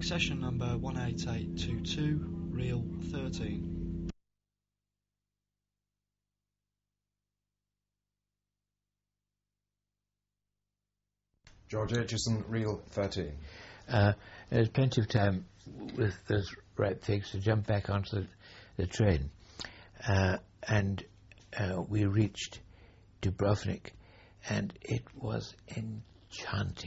session number 18822, reel 13. George Aitchison, reel 13. There's plenty of time with those right things to jump back onto the train. And we reached Dubrovnik, and it was enchanting.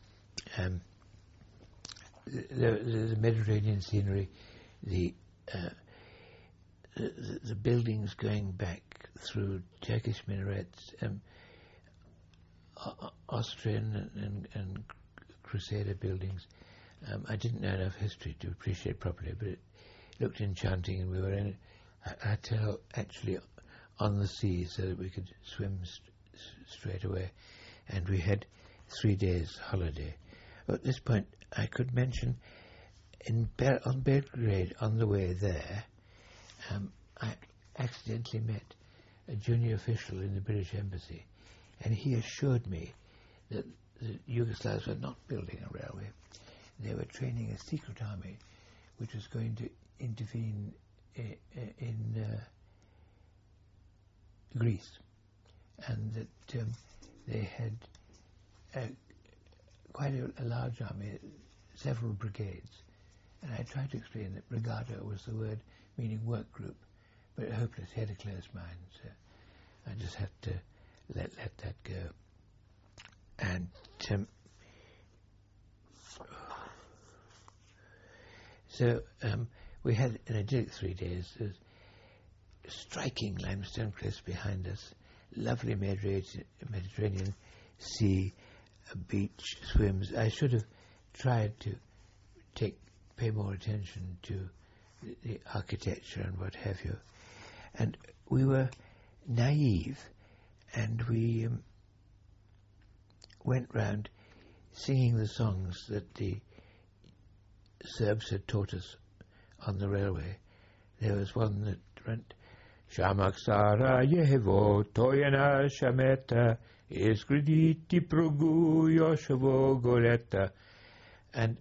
The Mediterranean scenery, the buildings going back through Turkish minarets, Austrian and Crusader buildings. I didn't know enough history to appreciate properly, but it looked enchanting, and we were in a hotel actually on the sea so that we could swim straight away, and we had 3 days holiday. At this point, I could mention on Belgrade, on the way there, I accidentally met a junior official in the British Embassy, and he assured me that the Yugoslavs were not building a railway. They were training a secret army which was going to intervene in Greece, and that they had quite a large army, several brigades. And I tried to explain that brigata was the word meaning work group, but hopeless, he had a closed mind, so I just had to let that go. And so we had an idyllic 3 days. There's striking limestone cliffs behind us, lovely Mediterranean sea, beach swims. I should have tried to pay more attention to the architecture and what have you. And we were naive, and we went round singing the songs that the Serbs had taught us on the railway. There was one that went, Shamak Sarajevo, Tojana Shameta, Iskrediti Prugu, Yoshevo Goleta. And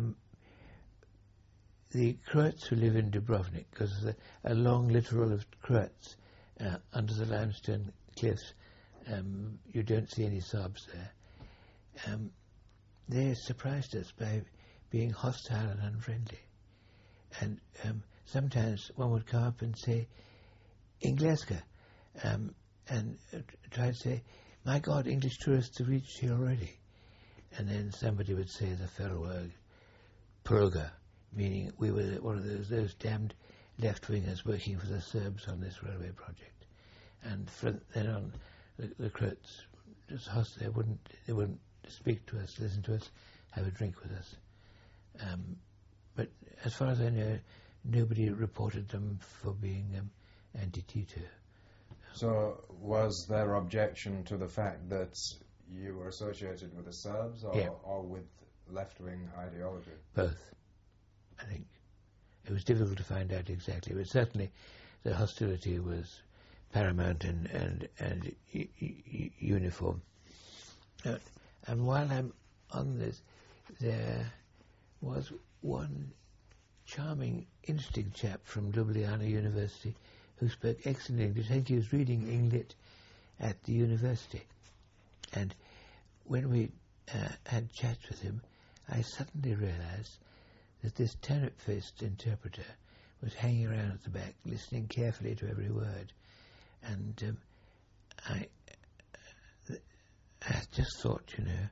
the Croats who live in Dubrovnik, because there's a long littoral of Croats under the limestone cliffs, you don't see any Serbs there. They surprised us by being hostile and unfriendly. And sometimes one would come up and say, Ingleska, and try to say, my God, English tourists have reached here already. And then somebody would say the fell word, Pruga, meaning we were one of those damned left-wingers working for the Serbs on this railway project. And from then on, the Croats just hostile. They wouldn't speak to us, listen to us, have a drink with us. But as far as I know, nobody reported them for being anti-Tito. So was their objection to the fact that you were associated with the Serbs or with left-wing ideology? Both, I think. It was difficult to find out exactly, but certainly the hostility was paramount and uniform. And while I'm on this, there was one charming, interesting chap from Ljubljana University who spoke excellent English. I think he was reading Inglit at the university. And when we had chats with him, I suddenly realized that this turnip-faced interpreter was hanging around at the back, listening carefully to every word. And I just thought,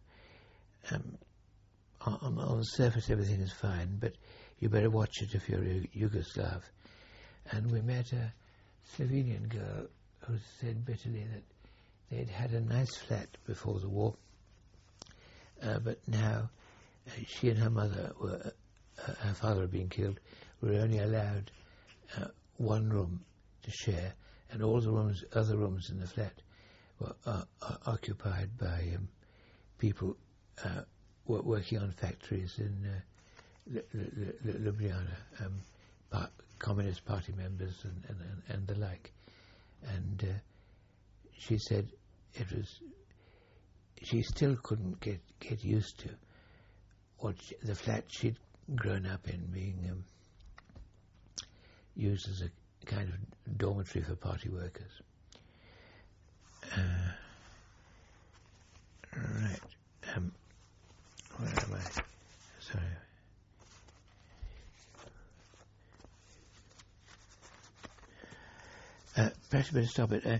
on the surface everything is fine, but you better watch it if you're a Yugoslav. And we met a Slovenian girl who said bitterly that they'd had a nice flat before the war, but now she and her mother her father had been killed, were only allowed one room to share, and all the other rooms in the flat were occupied by people working on factories in Ljubljana, Communist Party members and the like. And she said she still couldn't get used to the flat she'd grown up in, being used as a kind of dormitory for party workers. Right. Where am I? Sorry. Perhaps I better stop it.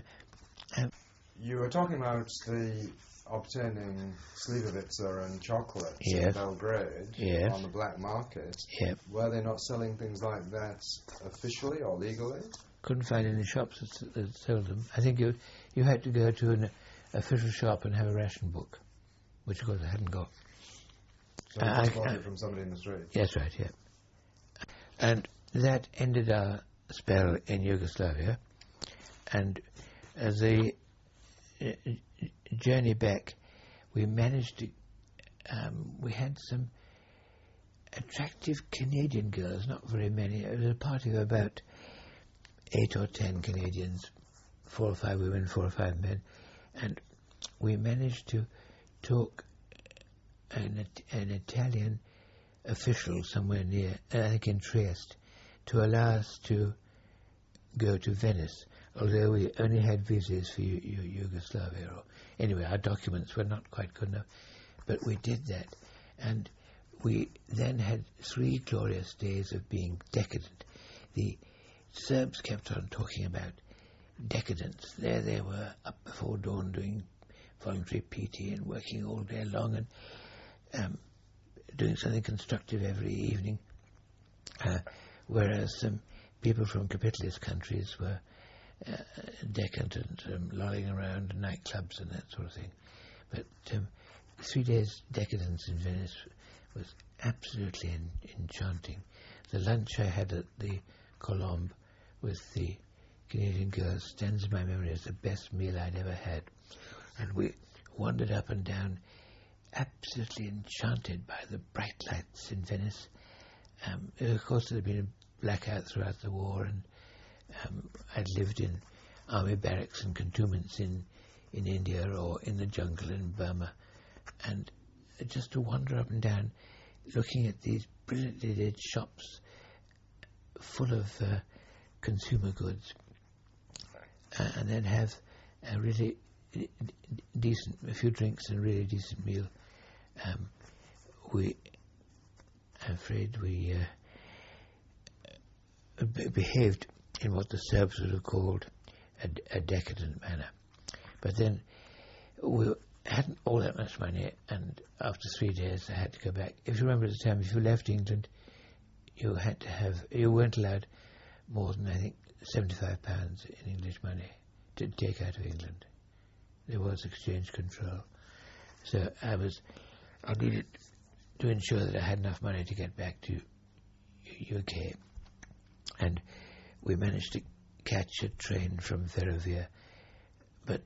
You were talking about the obtaining Slivovitzer and chocolates in Yes. Belgrade Yes. on the black market. Yep. Were they not selling things like that officially or legally? Couldn't find any shops that sold them. I think you had to go to an official shop and have a ration book, which of course I hadn't got. So you just bought it from somebody in the street? Yes, right, yeah. And that ended our spell in Yugoslavia. And as the journey back, we managed to, we had some attractive Canadian girls, not very many. It was a party of about 8 or 10 Canadians, 4 or 5 women, 4 or 5 men, and we managed to talk an Italian official somewhere near, I think in Trieste, to allow us to go to Venice, although we only had visas for Yugoslavia. Anyway, our documents were not quite good enough, but we did that, and we then had 3 glorious days of being decadent. The Serbs kept on talking about decadence. There they were, up before dawn, doing voluntary PT and working all day long and doing something constructive every evening, whereas some people from capitalist countries were decadent and lolling around nightclubs and that sort of thing. But 3 days decadence in Venice was absolutely enchanting. The lunch I had at the Colombe with the Canadian girls stands in my memory as the best meal I'd ever had. And we wandered up and down, absolutely enchanted by the bright lights in Venice. Of course, there had been a blackout throughout the war, and I'd lived in army barracks and cantonments in India or in the jungle in Burma. And just to wander up and down, looking at these brilliantly lit shops full of consumer goods, and then have a really decent, a few drinks and a really decent meal. I'm afraid we behaved in what the Serbs would have called a decadent manner. But then we hadn't all that much money, and after 3 days I had to go back. If you remember at the time, if you left England, you weren't allowed more than, I think, £75 in English money to take out of England. There was exchange control. So I needed to ensure that I had enough money to get back to UK. And we managed to catch a train from Ferrovia, but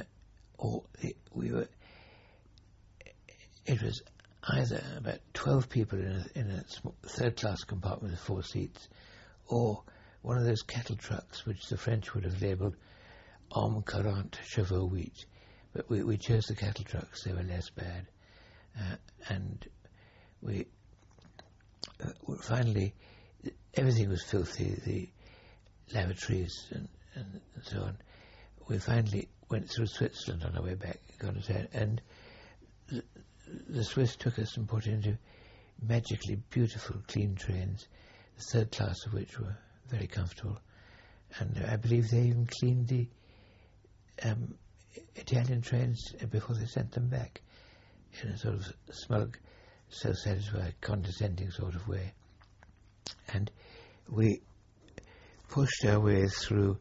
it was either about 12 people in a third-class compartment with 4 seats, or one of those cattle trucks which the French would have labelled Homme 40 chevaux wheat. But we chose the cattle trucks, they were less bad. And we finally, everything was filthy, the lavatories and so on. We finally went through Switzerland on our way back, and the Swiss took us and put into magically beautiful, clean trains, the third class of which were very comfortable. And I believe they even cleaned the Italian trains before they sent them back, in a sort of smug, self-satisfied, condescending sort of way. And we pushed our way through.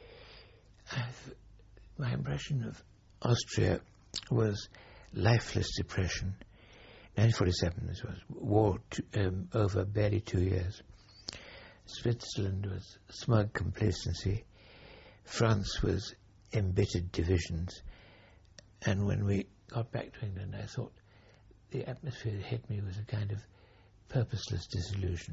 My impression of Austria was lifeless depression. 1947, this was war over barely 2 years. Switzerland was smug complacency. France was embittered divisions. And when we got back to England, I thought the atmosphere that hit me was a kind of purposeless disillusion.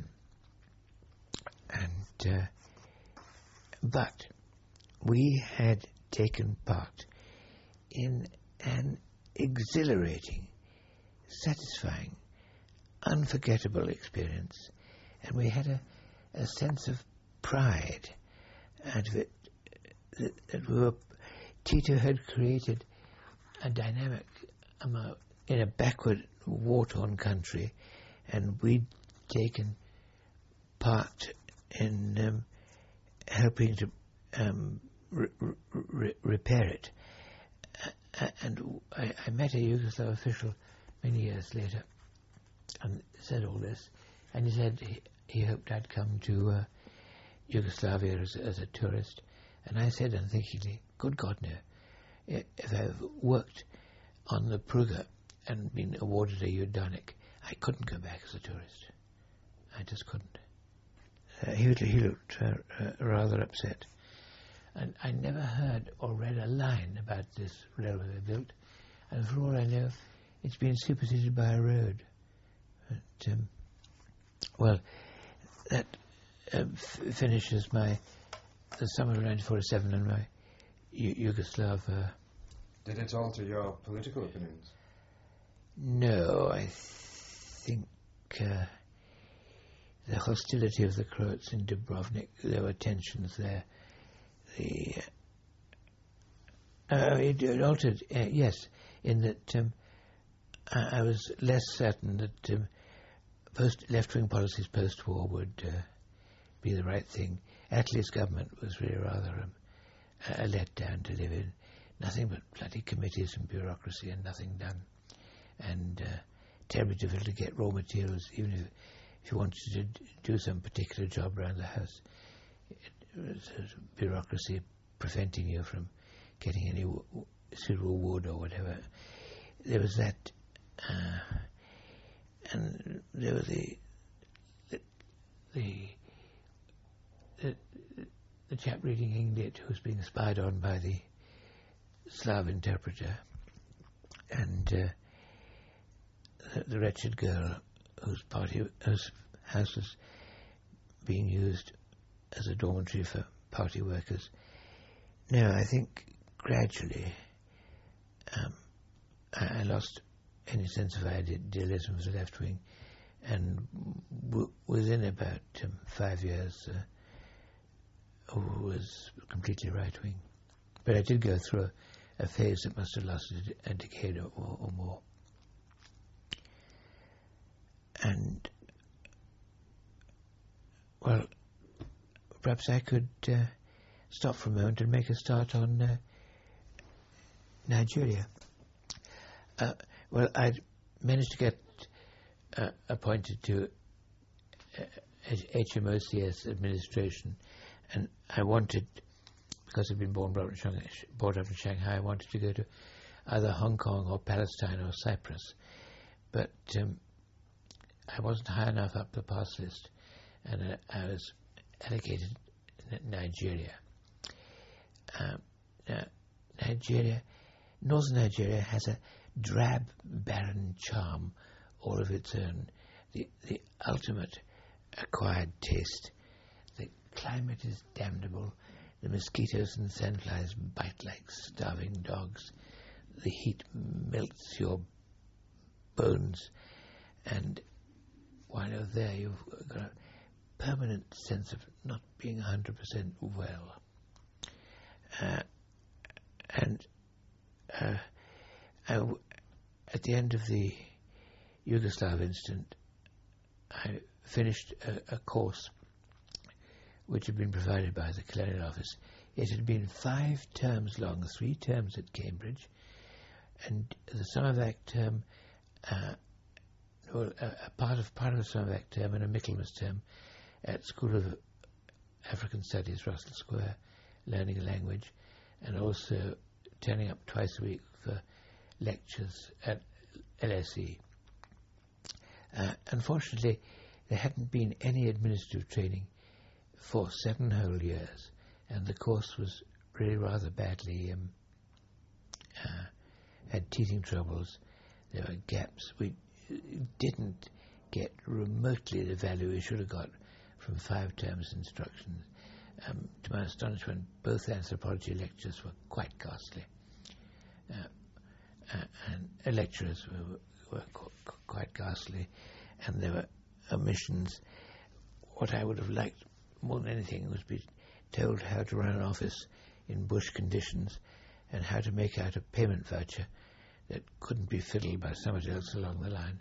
And but we had taken part in an exhilarating, satisfying, unforgettable experience, and we had a sense of pride out of it. That Tito had created a dynamic in a backward, war-torn country, and we'd taken part in helping to repair it. And I met a Yugoslav official many years later and said all this, and he said he hoped I'd come to Yugoslavia as a tourist. And I said unthinkingly, good God, no. If I've worked on the Pruga and been awarded a Udanic, I couldn't go back as a tourist. I just couldn't. He looked rather upset. And I never heard or read a line about this railway they built. And for all I know, it's been superseded by a road. But, well, that finishes the summer of 1947 and my Yugoslav... Did it alter your political opinions? No, I think the hostility of the Croats in Dubrovnik, there were tensions there. It altered, yes, in that I was less certain that left-wing policies post-war would be the right thing. Attlee's government was really rather a letdown to live in. Nothing but bloody committees and bureaucracy and nothing done. And terribly difficult to get raw materials, even if you wanted to do some particular job around the house. Bureaucracy preventing you from getting any suitable wood or whatever. There was that, and there was the chap reading Inglet who was being spied on by the Slav interpreter, and the wretched girl whose house was being used as a dormitory for party workers. No, I think gradually I lost any sense of idealism as a left wing, and within about 5 years was completely right wing. But I did go through a phase that must have lasted a decade or more. And, well, perhaps I could stop for a moment and make a start on Nigeria. Well, I'd managed to get appointed to HMOCS administration, and I wanted, because I'd been brought up in Shanghai, I wanted to go to either Hong Kong or Palestine or Cyprus. But I wasn't high enough up the pass list, and I was allocated Nigeria. Northern Nigeria has a drab, barren charm all of its own, the ultimate acquired taste. The climate is damnable. The mosquitoes and sandflies bite like starving dogs. The heat melts your bones, and while you're there, you've got a permanent sense of not being 100% well. At the end of the Yugoslav incident, I finished a course which had been provided by the Colonial Office. It had been 5 terms long, 3 terms at Cambridge, and the summer-vac term, a part of the summer-vac term and a Michaelmas term at School of African Studies, Russell Square, learning a language, and also turning up twice a week for lectures at LSE. Unfortunately, there hadn't been any administrative training for 7 whole years, and the course was really rather badly, had teething troubles. There were gaps. We didn't get remotely the value we should have got from 5 terms instruction. To my astonishment, both anthropology lectures were quite costly, and lecturers were quite ghastly, and there were omissions. What I would have liked more than anything was be told how to run an office in bush conditions and how to make out a payment voucher that couldn't be fiddled by somebody else along the line,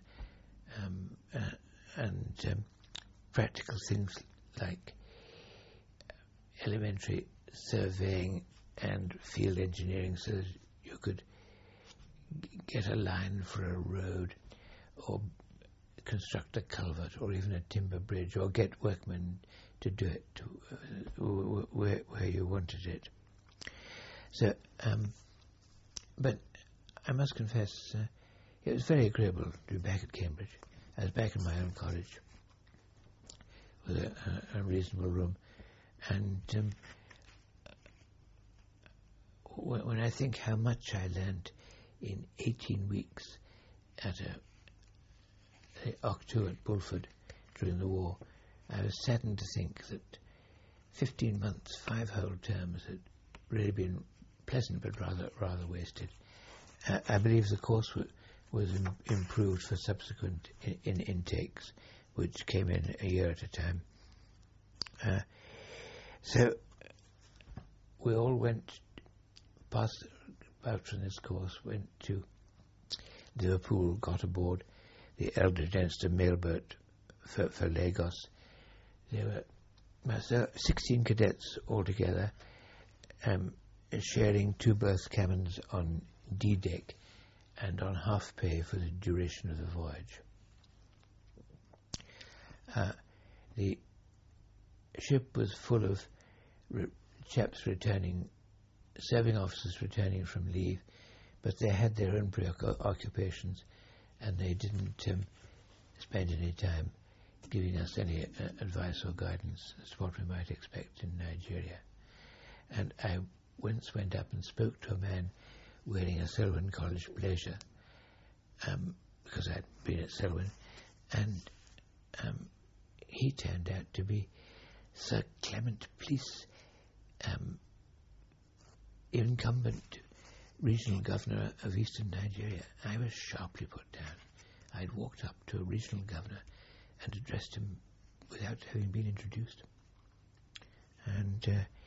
and practical things like elementary surveying and field engineering, so that you could get a line for a road or construct a culvert or even a timber bridge, or get workmen to do it to, where you wanted it. So, but I must confess, it was very agreeable to be back at Cambridge. I was back in my own college with a reasonable room, and when I think how much I learned in 18 weeks at Octu at Bulford during the war, I was saddened to think that 15 months, 5 whole terms, had really been pleasant but rather wasted. I believe the course was improved for subsequent intakes, which came in a year at a time. So we all passed out from this course, went to Liverpool, got aboard the Eldridge Leinster mailboat for Lagos. There were 16 cadets altogether, sharing 2 berth cabins on D deck and on half pay for the duration of the voyage. The ship was full of chaps returning, serving officers returning from leave, but they had their own preoccupations, and they didn't spend any time giving us any advice or guidance as to what we might expect in Nigeria. And I once went up and spoke to a man wearing a Selwyn College blazer, because I'd been at Selwyn, and he turned out to be Sir Clement Pleece, incumbent regional governor of eastern Nigeria. I was sharply put down. I'd walked up to a regional governor and addressed him without having been introduced. And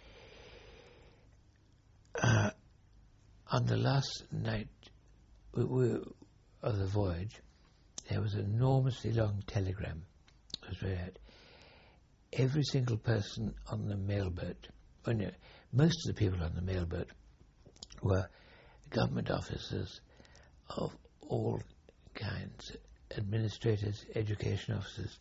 on the last night of the voyage, there was an enormously long telegram that was read out. Every single person on the mailboat, most of the people on the mailboat were government officers of all kinds, administrators, education officers,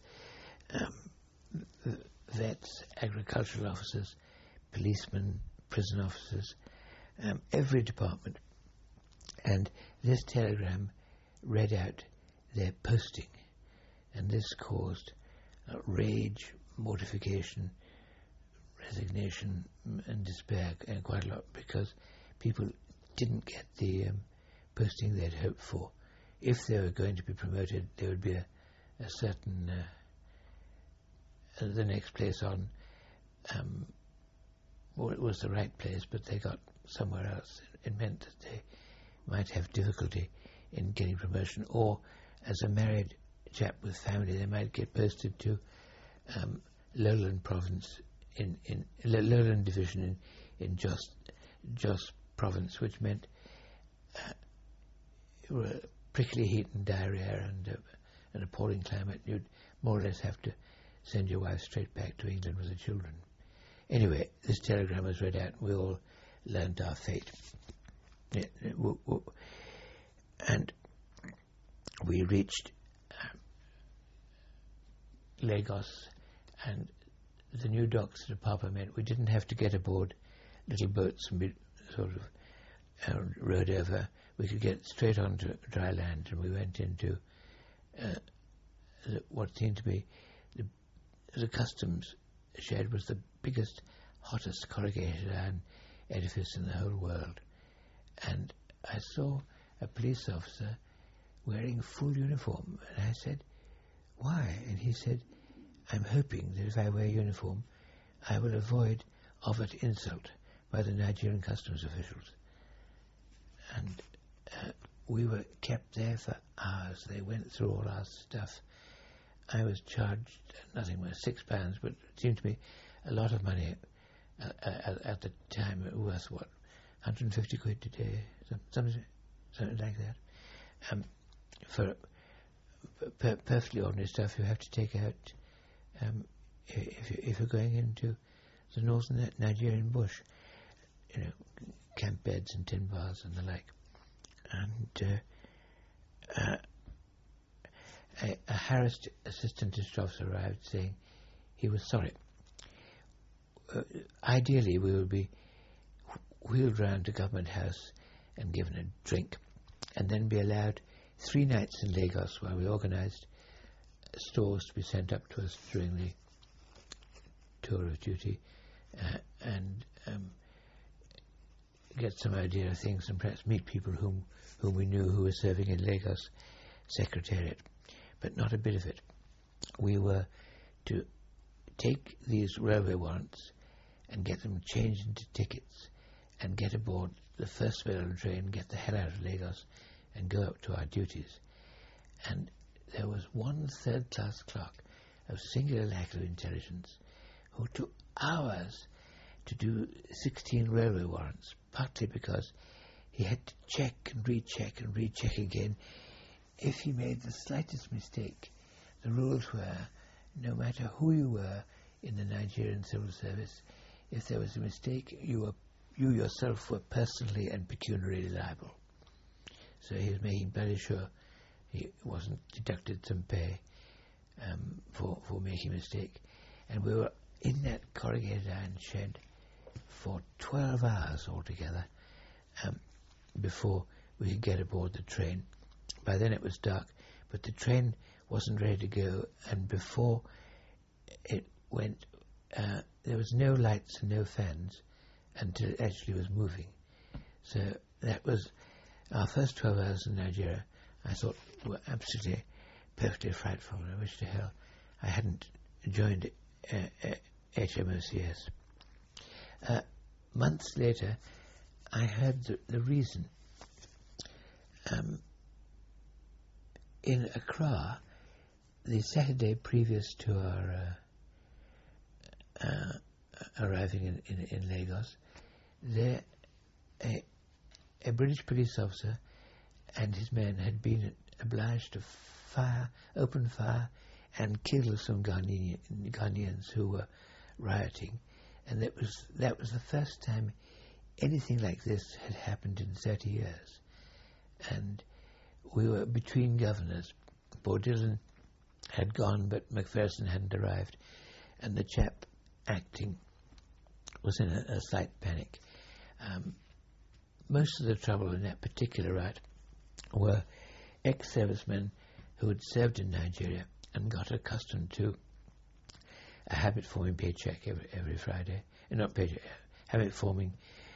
vets, agricultural officers, policemen, prison officers, every department. And this telegram read out their posting, and this caused rage, mortification, resignation and despair, and quite a lot, because people didn't get the posting they'd hoped for. If they were going to be promoted, there would be a certain the next place on it was the right place, but they got somewhere else. It meant that they might have difficulty in getting promotion, or as a married chap with family, they might get posted to Lowland Province in Lowland Division in Jos Province, which meant prickly heat and diarrhea and an appalling climate. You'd more or less have to send your wife straight back to England with the children. Anyway, this telegram was read out. We all learned our fate. And we reached Lagos, and the new docks at Apapa meant we didn't have to get aboard little boats and be sort of rowed over. We could get straight onto dry land, and we went into what seemed to be the customs shed was the biggest, hottest corrugated iron edifice in the whole world. And I saw a police officer wearing full uniform, and I said, "Why?" And he said, "I'm hoping that if I wear uniform, I will avoid overt insult by the Nigerian customs officials." And we were kept there for hours. They went through all our stuff, I was charged nothing more, £6, but it seemed to me a lot of money at the time. It was what, 150 quid a day, something like that. For perfectly ordinary stuff you have to take out if you're going into the northern Nigerian bush, camp beds and tin bars and the like. And a harassed assistant district officer arrived saying he was sorry. Ideally we would be wheeled round to Government House and given a drink, and then be allowed 3 nights in Lagos while we organised stores to be sent up to us during the tour of duty, and get some idea of things and perhaps meet people whom we knew who were serving in Lagos Secretariat. But not a bit of it. We were to take these railway warrants and get them changed into tickets and get aboard the first available train, get the hell out of Lagos and go up to our duties. And there was one third-class clerk of singular lack of intelligence who took hours to do 16 railway warrants, partly because he had to check and recheck and recheck again. If he made the slightest mistake, the rules were, no matter who you were in the Nigerian civil service, if there was a mistake, you yourself were personally and pecuniarily liable. So he was making very sure he wasn't deducted some pay for making a mistake. And we were in that corrugated iron shed for 12 hours altogether before we could get aboard the train. By then it was dark, but the train wasn't ready to go, and before it went, there was no lights and no fans until it actually was moving. So that was our first 12 hours in Nigeria. I thought were absolutely, perfectly frightful. I wish to hell I hadn't joined HMOCS. Months later, I heard the reason. In Accra, the Saturday previous to our arriving in Lagos, there a British police officer and his men had been obliged to open fire and kill some Ghanaians who were rioting, and that was the first time anything like this had happened in 30 years. And we were between governors. Bourdillon had gone, but Macpherson hadn't arrived, and the chap acting was in a slight panic. Most of the trouble in that particular riot were ex-servicemen who had served in Nigeria and got accustomed to a habit-forming paycheck every Friday. Not paycheck, habit-forming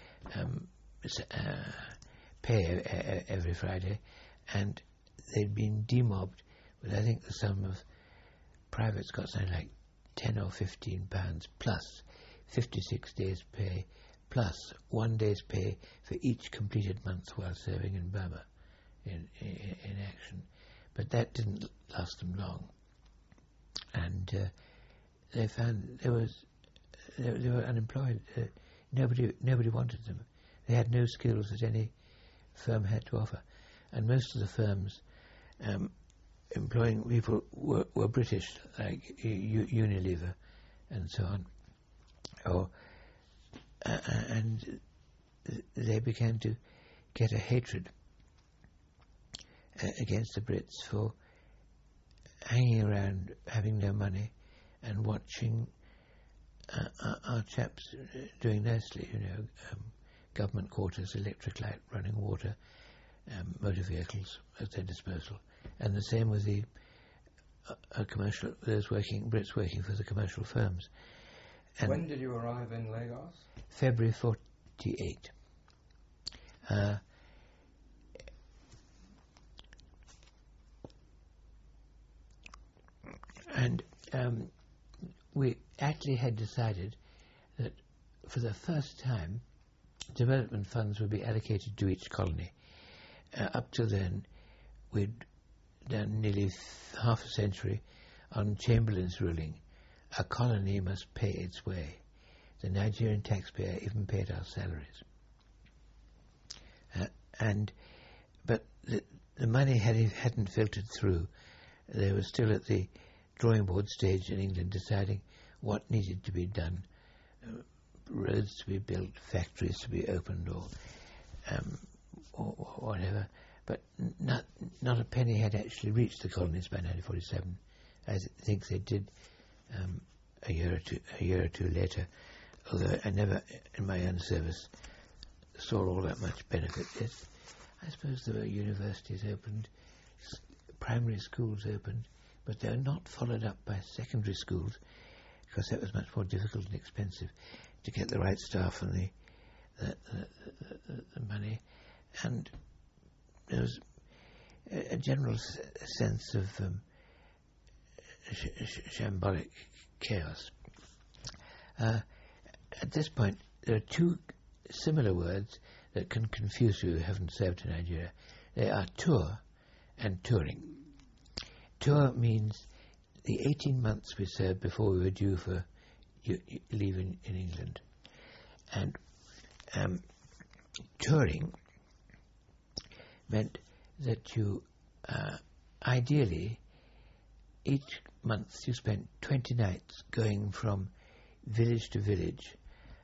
pay every Friday, and they'd been demobbed with, I think, the sum of privates got something like £10 or £15 plus 56 days' pay plus 1 day's pay for each completed month while serving in Burma in action. But that didn't last them long, and they found they were unemployed. Nobody wanted them. They had no skills that any firm had to offer, and most of the firms employing people were British, like Unilever and so on, and they began to get a hatred against the Brits for hanging around, having no money, and watching our chaps doing nicely, government quarters, electric light, running water, motor vehicles at their disposal, and the same with the commercial, Brits working for the commercial firms. And when did you arrive in Lagos? February 48. And we actually had decided that for the first time development funds would be allocated to each colony. Up till then we'd done nearly half a century on Chamberlain's ruling, a colony must pay its way. The Nigerian taxpayer even paid our salaries. But the money hadn't filtered through. They were still at the drawing board stage in England, deciding what needed to be done. Roads to be built, factories to be opened, or whatever. But not a penny had actually reached the colonies by 1947. I think they did a year or two later, although I never, in my own service, saw all that much benefit. Yes, I suppose there were universities opened, primary schools opened, but they were not followed up by secondary schools, because that was much more difficult and expensive to get the right staff and the money. And there was a general sense of shambolic chaos. At this point, there are two similar words that can confuse you who haven't served in Nigeria. They are tour and touring. Tour means the 18 months we served before we were due for leave in England. And touring meant that you, ideally, each month you spent 20 nights going from village to village.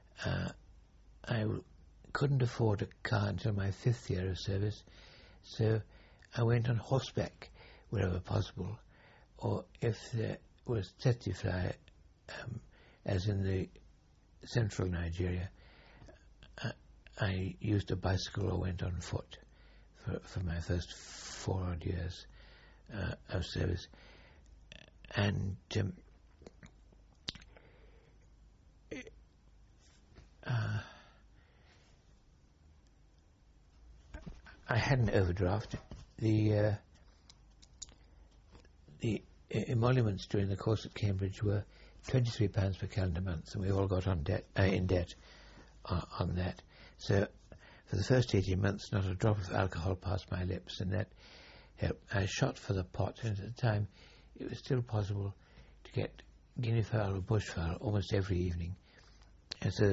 I couldn't afford a car until my 5th year of service, so I went on horseback wherever possible, or if there was tsetse fly, as in the central Nigeria, I used a bicycle or went on foot for my first 4 odd years of service. And I had an overdraft. The emoluments during the course at Cambridge were £23 per calendar month, and we all got in debt on that. So for the first 18 months, not a drop of alcohol passed my lips, and that helped. I shot for the pot, and at the time it was still possible to get guinea fowl or bush fowl almost every evening. And so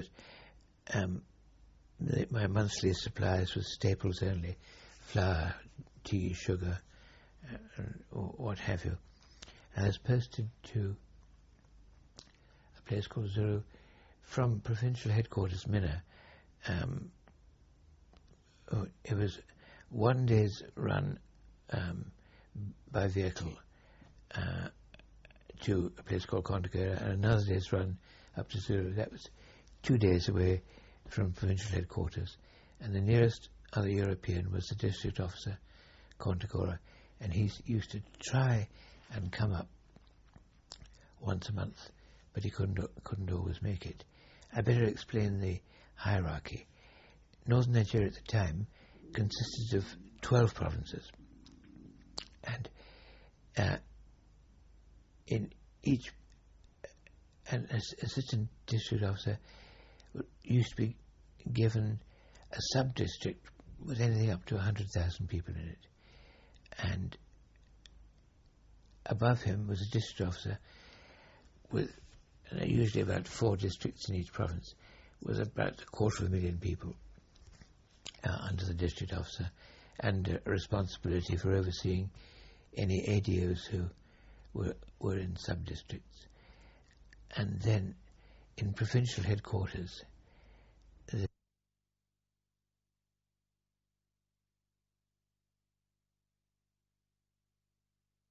my monthly supplies was staples only: flour, tea, sugar, or what have you. I was posted to a place called Zuru from provincial headquarters, Minna. It was one day's run by vehicle to a place called Kontagora, and another day's run up to Zuru. That was 2 days away from provincial headquarters, and the nearest other European was the district officer, Kontagora, and he used to try and come up once a month, but he couldn't always make it. I better explain the hierarchy. Northern Nigeria at the time consisted of 12 provinces, and in each, an assistant district officer used to be given a sub-district with anything up to 100,000 people in it, and above him was a district officer with usually about 4 districts in each province, with about 250,000 people under the district officer, and a responsibility for overseeing any ADOs who were in sub-districts. And then in provincial headquarters